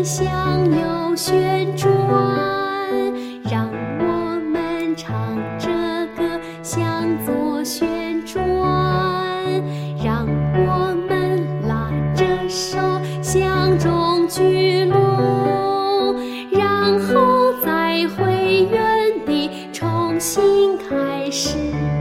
们向右旋转，让我们唱着歌向左旋转，让我们拉着手向中聚拢，然后再回原地重新开始。